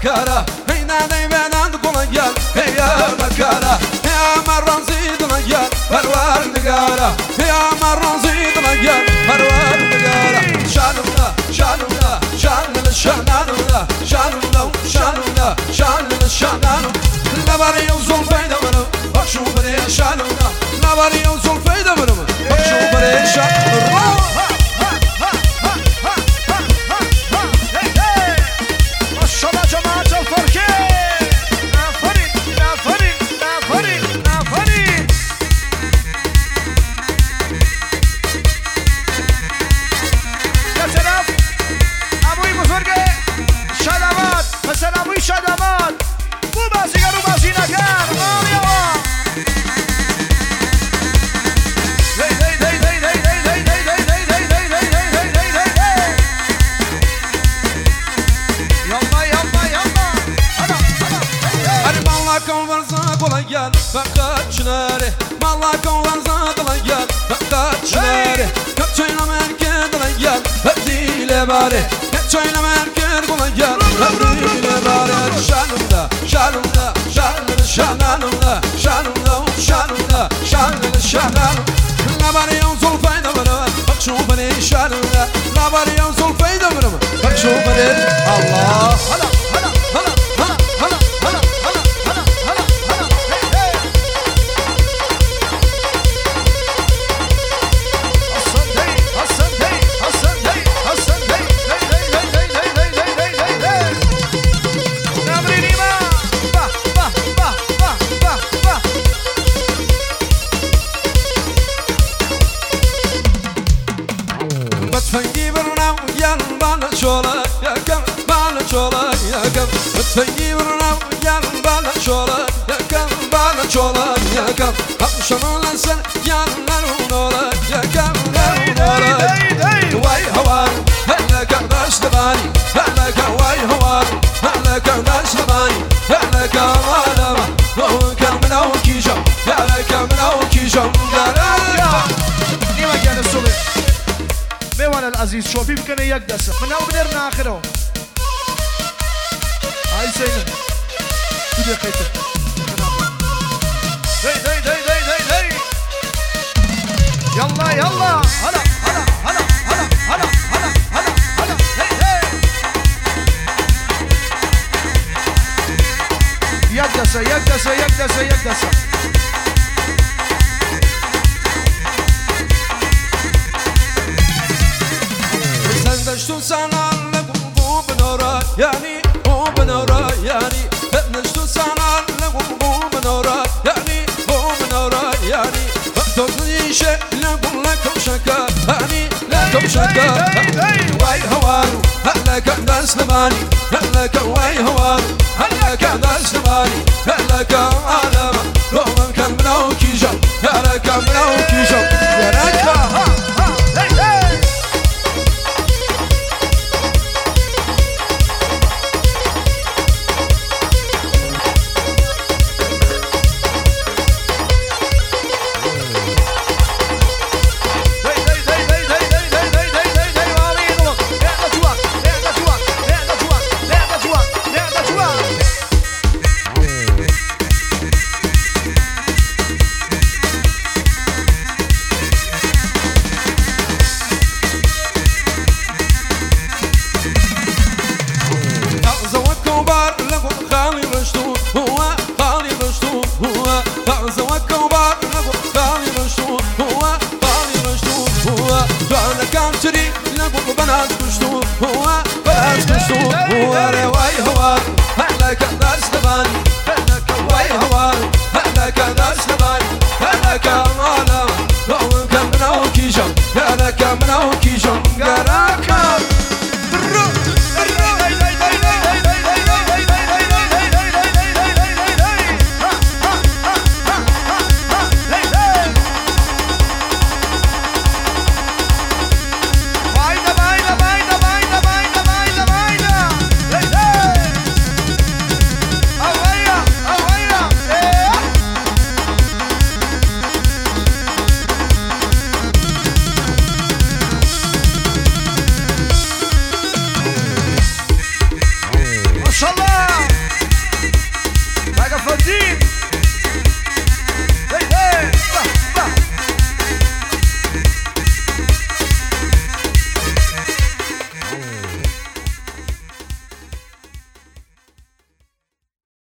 مكارة هينا دايما نقول يا مكارة يا مرة نزيد يا هالوار نقارة يا مرة نزيد يا هالوار نقارة شانونا شانونا شاننا شانونا شانونا شانونا شاننا شانونا نباري يوصل فايدة منو بخشو بري شانونا نباري يوصل فايدة منو بخشو بري شانونا فقط شناره مالا كونفرزات ليال فقط شناره كتشينا من كد ليال هدي لباره كتشينا من كد ليال هدي لباره شانونا شانونا شانونا شانونا شانونا شانونا شانونا شانونا لباره يوصل فايدة منو بخشو بني شانونا لباره يوصل فايدة منو بخشو بني الله هلا هلا هلا هلا هلا تفيي برنا يان بالا شولا يا كان بالا شولا يا كان شنو لسن يان نولا يا كان نولا واي هوار هلا كان دشتباني هلا كان واي هوار هلا كان دشتباني هلا كان مالما هو كان منو كيشو هلا كان منو كيشو نيما كان الصبح ميوان العزيز شوفي بكنا يقدس من أول بنرنا آخره هاي سيد تدي قيته هي هي هي هي هي هي يلا يلا هلا هلا هلا هلا هلا هلا هلا هلا هي هي يقدس يقدس يقدس يقدس سندشتو سنة لقلبو بنورا يعني بنورا يعني نشتو سنة لقلبو بنورا يعني بنورا يعني توزني شيء لقل لكم شكا يعني لكم شكا واي هوارو هلا كان داس لباني هلا كان واي هوارو هلا كان داس لباني هلا كان عالما روما كان منو كيجو هلا كان منو كيجو يا ركا هو رواي هوار هلا كان داس لباني هلا كان واي هوار هلا كان داس لباني